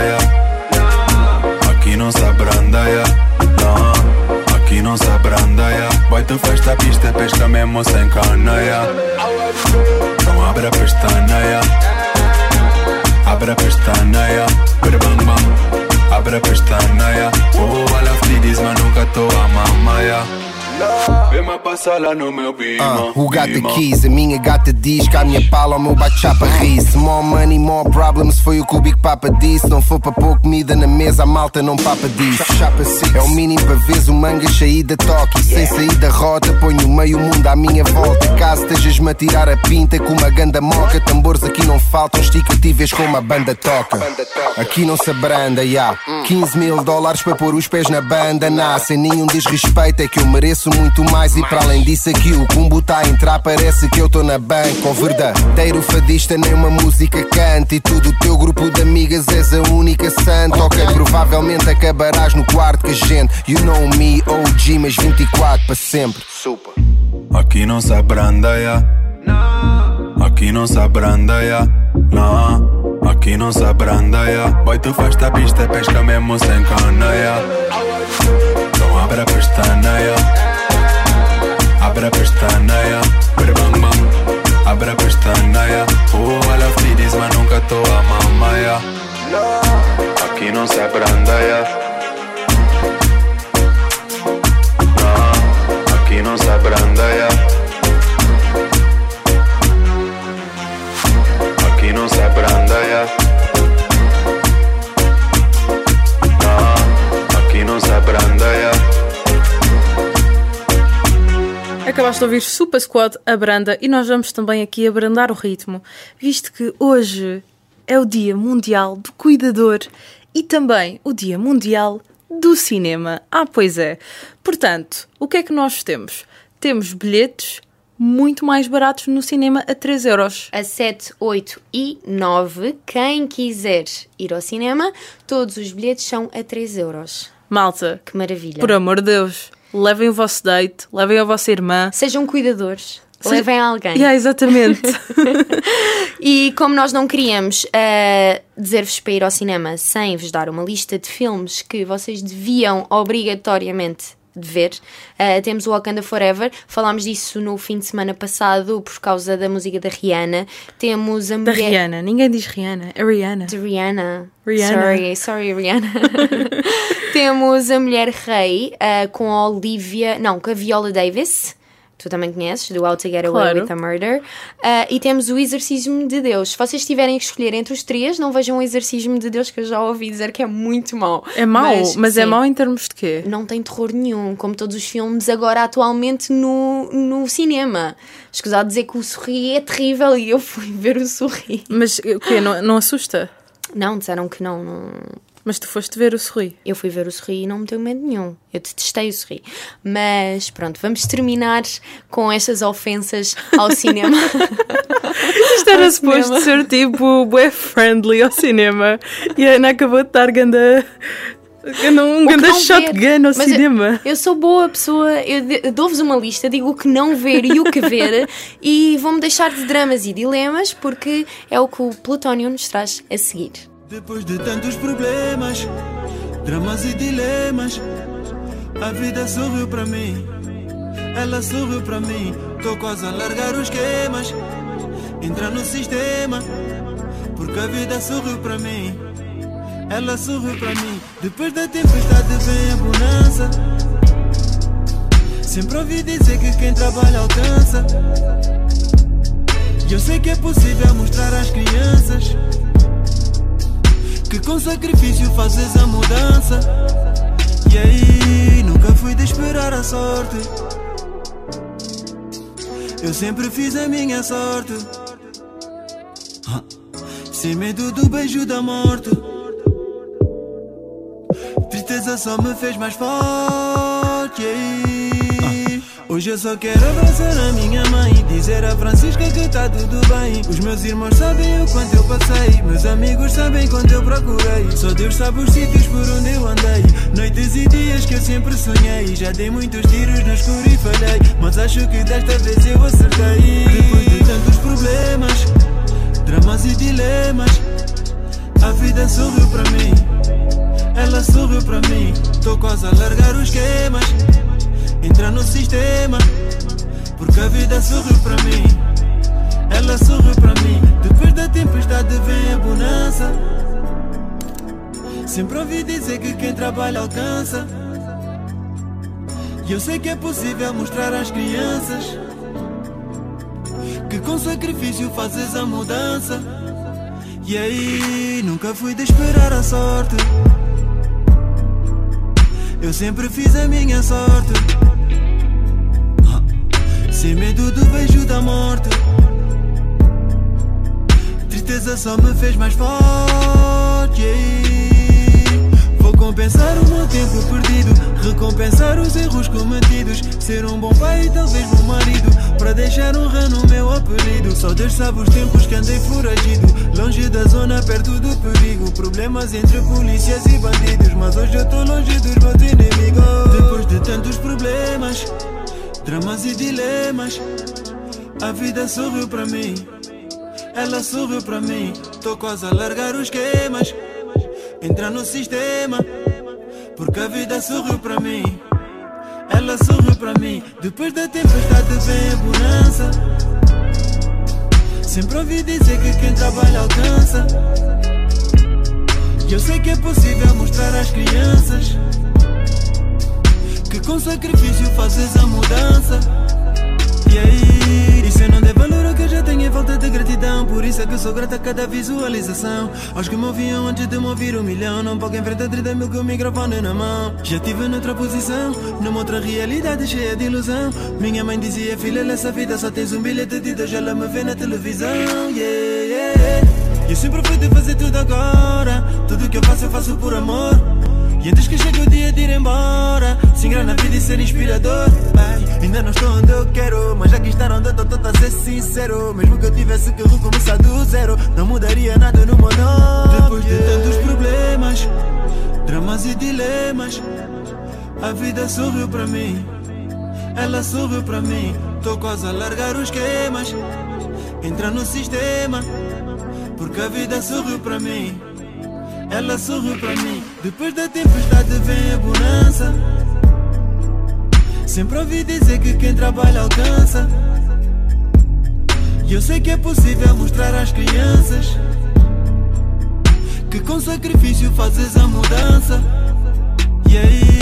yeah. Aqui não se abranda, yeah. Não. Aqui não se abranda, ya. Boy, tu festa a pista, pesca mesmo sem cana, ya. Então abre a pestana, ya. Abre a pestana, ya. Bang, bang. Abre a pestana, ya. Oh, I love ladies, mas nunca tô a mamar, ya. Vem-me passar lá no meu bima. Uh, who got the keys? A minha gata diz que a minha pala, o meu bate-chapa ri-se. More money, more problems, foi o que o Big Papa disse. Não for para pôr comida na mesa, a malta não papa disso. É o mínimo para vez o manga sair da toque. Sem sair da rota, ponho meio mundo à minha volta. Caso estejas-me a tirar a pinta com uma ganda moca, tambores aqui não faltam, esticativas como a banda toca. Aqui não se abranda, ya. quinze mil dólares para pôr os pés na banda, nah, sem nenhum desrespeito, é que eu mereço muito mais. E para além disso aqui o combo tá a entrar, parece que eu tô na banca. O verdadeiro fadista nem uma música canta. E tudo o teu grupo de amigas és a única santa. Ok, provavelmente acabarás no quarto com a gente. You know me, O G, mas vinte e quatro para sempre. Super. Aqui não se abranda, ya. Aqui não se abranda, ya. Não. Aqui não se abranda, ya. Boy, tu faz-te a pista, pesca mesmo sem cana, ya. Então abre a pestana, ya. Abre a pestana, ya. Bang, bang. Abre a pestana, ya. Oh, I love ladies, mas nunca tô a mamar, ya. Aqui não se abranda, ya. Não, aqui não se abranda, ya. Aqui não se abranda, ya. Não, aqui não se abranda, ya. Acabaste de ouvir Super Squad, Abranda, e nós vamos também aqui abrandar o ritmo, visto que hoje é o Dia Mundial do Cuidador e também o Dia Mundial do Cinema. Ah, pois é. Portanto, o que é que nós temos? Temos bilhetes muito mais baratos no cinema a três euros. A sete, oito e nove. Quem quiser ir ao cinema, todos os bilhetes são a três euros. Malta, que maravilha. Por amor de Deus, levem o vosso date, levem a vossa irmã. Sejam cuidadores. Seja... Levem alguém. Yeah, exatamente. E como nós não queríamos uh, dizer-vos para ir ao cinema sem vos dar uma lista de filmes que vocês deviam obrigatoriamente de ver. Uh, temos o Wakanda Forever, falámos disso no fim de semana passado por causa da música da Rihanna. Temos a Da mulher... Rihanna, ninguém diz Rihanna, é Rihanna. De Rihanna. Rihanna. Sorry, sorry Rihanna. Temos a Mulher Rei uh, com a Olivia, não, com a Viola Davis. Tu também conheces, do How to Get Away Claro. with a Murder. Uh, e temos o Exorcismo de Deus. Se vocês tiverem que escolher entre os três, não vejam o Exorcismo de Deus, que eu já ouvi dizer que é muito mau. É mau, mas, mas é sim, mau em termos de quê? não tem terror nenhum, como todos os filmes agora atualmente no, no cinema. Escusado dizer que o Sorri é terrível e eu fui ver o Sorri. Mas o quê? Não, não assusta? Não, disseram que não, não... Mas tu foste ver o Sorri? Eu fui ver o Sorri e não me deu medo nenhum. Eu detestei o Sorri. Mas pronto, vamos terminar com estas ofensas ao cinema. Isto era Ao suposto cinema. ser tipo bué friendly ao cinema e a Ana acabou de dar ganda, ganda, um O que ganda não shotgun ver. ao Mas eu- cinema. Eu, sou boa pessoa, eu de- eu dou-vos uma lista, digo o que não ver e o que ver e vão-me deixar de dramas e dilemas porque é o que o Plutónio nos traz a seguir. Depois de tantos problemas, dramas e dilemas, a vida sorriu pra mim. Ela sorriu pra mim. Tô quase a largar os esquemas, entrar no sistema, porque a vida sorriu pra mim. Ela sorriu pra mim. Depois da tempestade vem a bonança. Sempre ouvi dizer que quem trabalha alcança. E eu sei que é possível mostrar às crianças que com sacrifício fazes a mudança. E aí, nunca fui de esperar a sorte. Eu sempre fiz a minha sorte, ah, sem medo do beijo da morte. Tristeza só me fez mais forte. E aí, hoje eu só quero abraçar a minha mãe e dizer a Francisca que tá tudo bem. Os meus irmãos sabem o quanto eu passei, meus amigos sabem quanto eu procurei. Só Deus sabe os sítios por onde eu andei, noites e dias que eu sempre sonhei. Já dei muitos tiros no escuro e falhei, mas acho que desta vez eu acertei. Depois de tantos problemas, dramas e dilemas, a vida sorriu pra mim. Ela sorriu pra mim. Tô quase a largar os esquemas, entrar no sistema, porque a vida sorriu pra mim. Ela sorriu pra mim. Depois da tempestade vem a bonança. Sempre ouvi dizer que quem trabalha alcança. E eu sei que é possível mostrar às crianças que com sacrifício fazes a mudança. E aí, nunca fui de esperar a sorte. Eu sempre fiz a minha sorte, sem medo do beijo da morte. Tristeza só me fez mais forte. Vou compensar o meu tempo perdido, recompensar os erros cometidos, ser um bom pai e talvez bom marido, para deixar honra no meu apelido. Só Deus sabe os tempos que andei foragido, longe da zona, perto do perigo. Problemas entre polícias e bandidos, mas hoje eu tô longe dos meus inimigos. Depois de tantos problemas, dramas e dilemas, a vida sorriu pra mim. Ela sorriu pra mim. Tô quase a largar os esquemas, entrar no sistema, porque a vida sorriu pra mim. Ela sorriu pra mim. Depois da tempestade vem a bonança. Sempre ouvi dizer que quem trabalha alcança. E eu sei que é possível mostrar às crianças que com sacrifício fazes a mudança. E aí, isso eu não dei valor ao que eu já tenho em volta de gratidão. Por isso é que eu sou grata a cada visualização. Aos que me ouviam antes de me ouvir um milhão. Não pouco enfrentar trinta mil com o microfone na mão. Já tive noutra posição, numa outra realidade cheia de ilusão. Minha mãe dizia, filha, nessa vida só tens um bilhete de Deus. Ela me vê na televisão, yeah, yeah, yeah. Eu sempre fui de fazer tudo agora. Tudo que eu faço, eu faço por amor. E antes que chegue o dia de ir embora, se engrar na vida e ser inspirador. Ai, ainda não estou onde eu quero, mas já que estar onde eu estou, estou a ser sincero. Mesmo que eu tivesse que recomeçar do zero, não mudaria nada no meu nome. Depois de tantos problemas, dramas e dilemas, a vida sorriu pra mim. Ela sorriu pra mim. Tô quase a largar os esquemas, entrar no sistema, porque a vida sorriu pra mim. Ela sorriu pra mim. Depois da tempestade vem a bonança. Sempre ouvi dizer que quem trabalha alcança. E eu sei que é possível mostrar às crianças que com sacrifício fazes a mudança. E aí?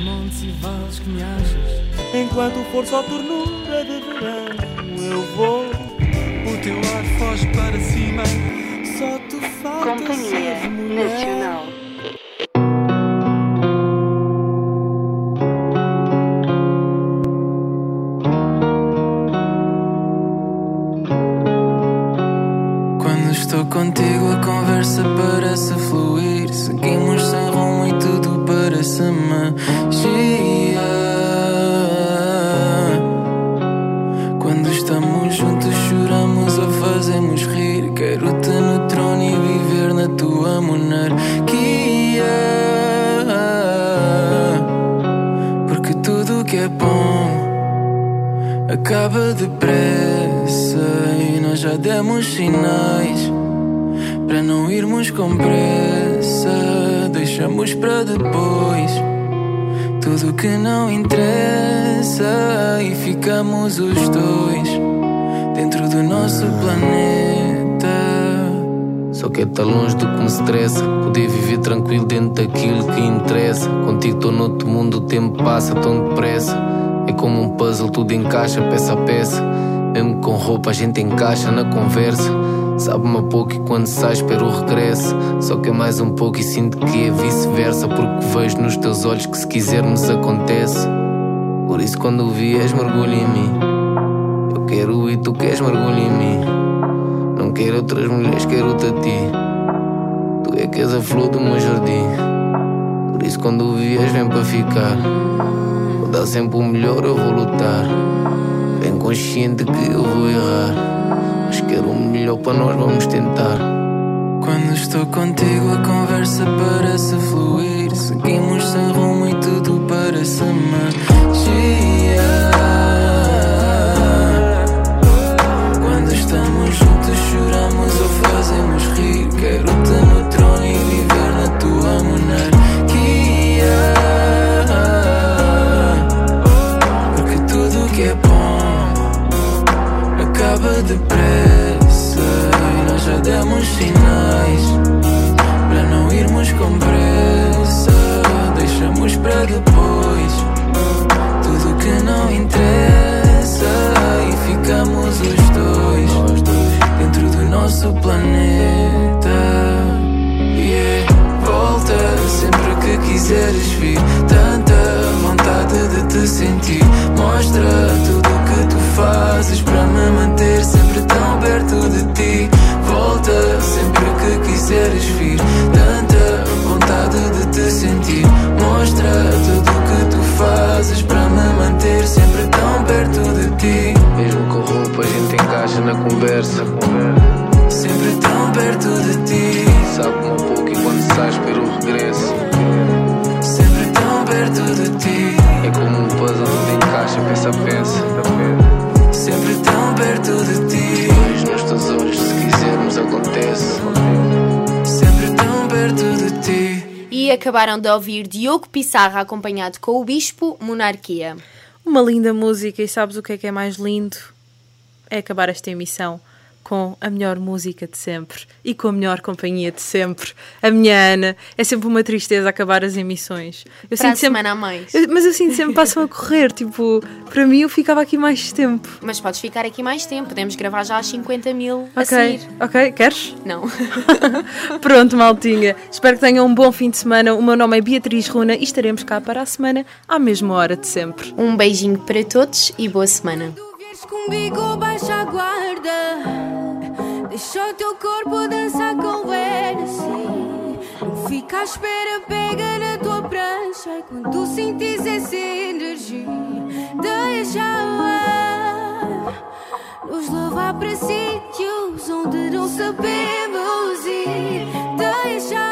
Enquanto for só ternura de verão, eu vou voz para cima. Só te falta Companhia ser mulher. Nacional. Quando estou contigo a conversa parece fluir. Seguimos sem rumo e tudo parece magia. Quando estamos juntos choramos ou fazemos rir. Quero-te no trono e viver na tua monarquia. Porque tudo que é bom acaba depressa e nós já demos sinais para não irmos com pressa. Deixamos para depois tudo que não interessa e ficamos os dois dentro do nosso planeta. Só que é tão longe do que me estressa poder viver tranquilo dentro daquilo que interessa. Contigo estou noutro mundo, o tempo passa tão depressa. É como um puzzle, tudo encaixa peça a peça. Mesmo com roupa a gente encaixa na conversa. Sabe-me a pouco e quando sai espero o regresso. Só que é mais um pouco e sinto que é vice-versa. Porque vejo nos teus olhos que se quisermos acontece. Por isso quando o vies mergulha em mim. Eu quero e tu queres mergulha em mim. Não quero outras mulheres, quero-te a ti. Tu é que és a flor do meu jardim. Por isso quando o vies vem para ficar. Vou dar sempre o melhor, eu vou lutar. Bem consciente que eu vou errar, mas quero o melhor para nós, vamos tentar. Quando estou contigo a conversa parece fluir. Seguimos sem rumo e tudo parece magia. Quando estamos juntos choramos ou fazemos rir. Quero-te no trono e viver na tua monarquia. Porque tudo que é bom acaba depressa e nós já demos sinais para não irmos com pressa. Deixamos para depois tudo que não interessa e ficamos os dois dentro do nosso planeta. Yeah. Volta sempre que quiseres vir. Tanta vontade de te sentir. Mostra tudo o que tu fazes para me manter sempre tão perto de ti. Volta sempre que quiseres vir. Tanta vontade de te sentir. Mostra tudo o que tu fazes para me manter sempre tão perto de ti. Mesmo com roupa a gente encaixa na conversa. Sempre tão perto de ti. Sabe-me um pouco e quando sais espero o regresso. Sempre tão perto de ti. É como um puzzle, tudo encaixa peça a peça. Sempre tão perto de ti. Vejo nos teus olhos, se quisermos acontece. Sempre tão perto de ti. E acabaram de ouvir Diogo Pissarra acompanhado com o Bispo, Monarquia. Uma linda música, e sabes o que é que é mais lindo? É acabar esta emissão com a melhor música de sempre e com a melhor companhia de sempre. A minha Ana. É sempre uma tristeza acabar as emissões. Eu Para a sinto sempre... semana a mais. Eu- Mas eu sinto sempre que passam a correr. Tipo, para mim eu ficava aqui mais tempo. Mas podes ficar aqui mais tempo. Podemos gravar já às cinquenta mil a Ok, seguir. ok, queres? Não. Pronto, maltinha. Espero que tenham um bom fim de semana. O meu nome é Beatriz Runa e estaremos cá para a semana à mesma hora de sempre. Um beijinho para todos e boa semana. Comigo baixa a guarda. Deixa o teu corpo dançar com ele assim. Não fica à espera, pega na tua prancha. E quando sentires essa energia, deixa nos levar para sítios onde não sabemos ir. Deixa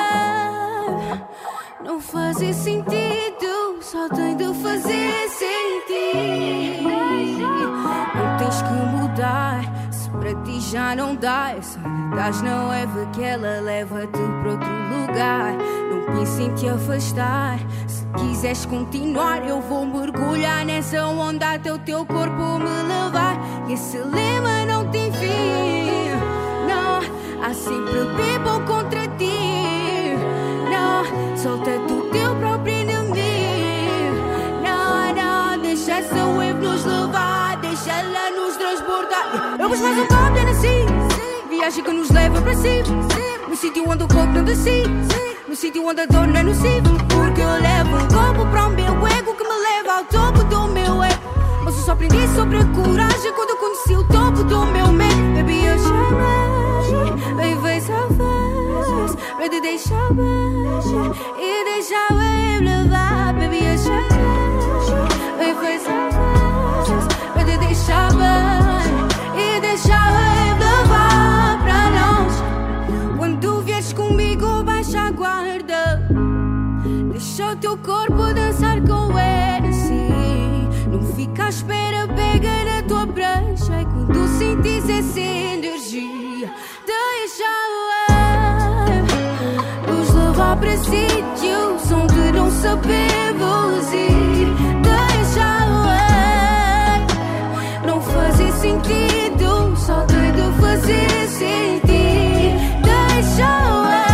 não fazer sentido, só tem de fazer sentir. Não tens que mudar, se para ti já não dá. É só lhe dás na leva que ela leva-te para outro lugar. Não pense em te afastar, se quiseres continuar eu vou mergulhar nessa onda até o teu corpo me levar. E esse lema não tem fim, não, há sempre people contra ti. Não, solta-te o teu próprio inimigo. Não, não, deixa essa wave nos levar, deixa ela nos transbordar. Eu vos faço um cópia assim. viagem que nos leva para cima, no sítio onde o coco não decide, no sítio onde a dor não é nociva. Porque eu levo um copo para o meu ego que me leva ao topo do meu ego. Mas eu só aprendi sobre a coragem quando eu conheci o topo do meu medo. Baby, eu chamei, baby, vem salvar, para te deixar bem e deixar eu levar. Baby, eu chamei, baby, vem salvar, para te deixar bem e deixar eu levar para nós. Quando tu vieres comigo, baixa a guarda, deixa o teu corpo dançar com ele, assim. Não fica à espera, pega na tua prancha. E quando sentires essa energia, deixa nos levar para sítios onde não sabemos ir. Deixa não fazer sentido, só tem de fazer sentir. Deixa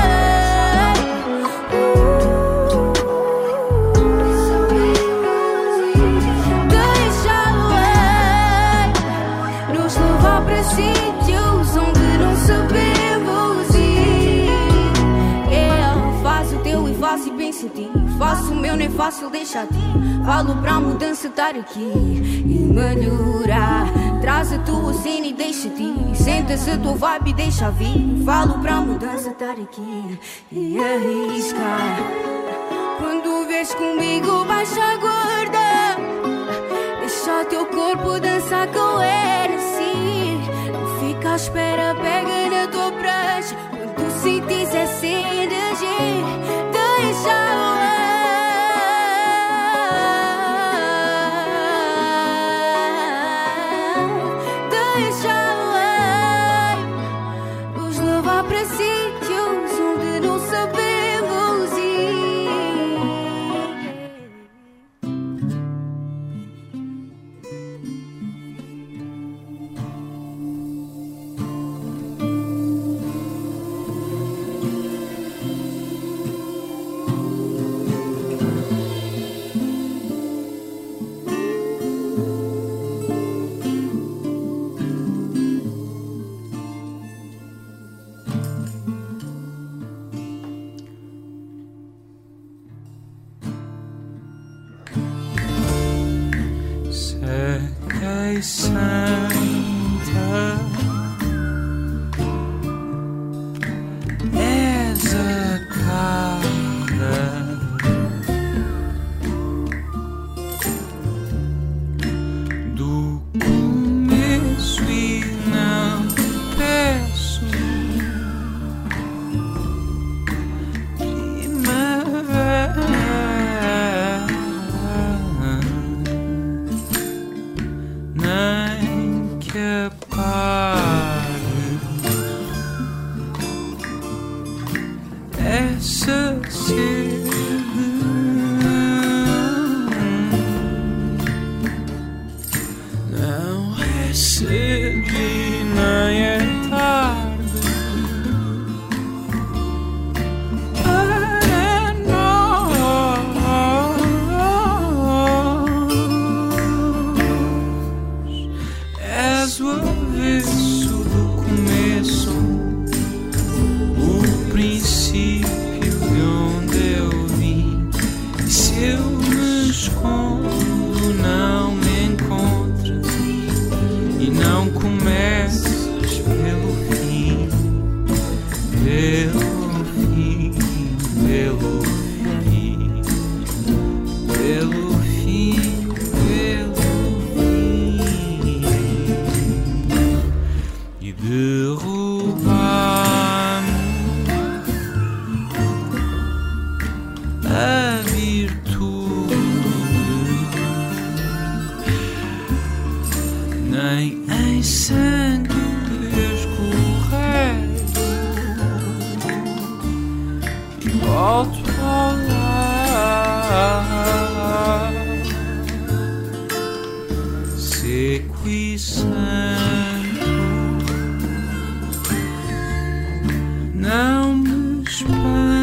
sítios onde não sabemos ir. Yeah, faz o teu e faço e penso em ti. Faço o meu, nem fácil deixar ti. Falo para a mudança estar aqui e melhorar. Traz a tua cena e deixa-te. Senta-se a tua vibe e deixa vir. Falo para a mudança estar aqui e arriscar. Quando vês comigo, baixa a guarda, deixa o teu corpo dançar com ele, assim. Fica à espera, pega na tua prancha. Quando tu sentires essa energia, deixa deixa nos levar para sítios onde não sabemos ir. Sei, Santa, és a cara do começo e não te peço primavera. Nem que apague essa sede. Não é cedo e nem é tarde para nós. És o avesso do começo, o princípio de onde eu vim. E se eu me escondo, não me encontras e não comeces pelo fim, pelo fim, pelo fim, pelo fim, pelo e derrubar-me a virtude, nem em sangue escorrego e volto ao lar seco e santo. Não me espanto,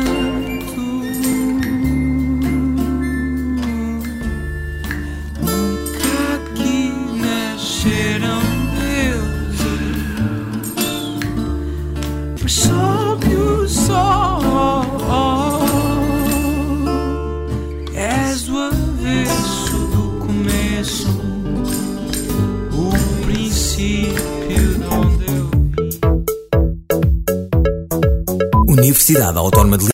nunca aqui nasceram deuses Universidade Autónoma de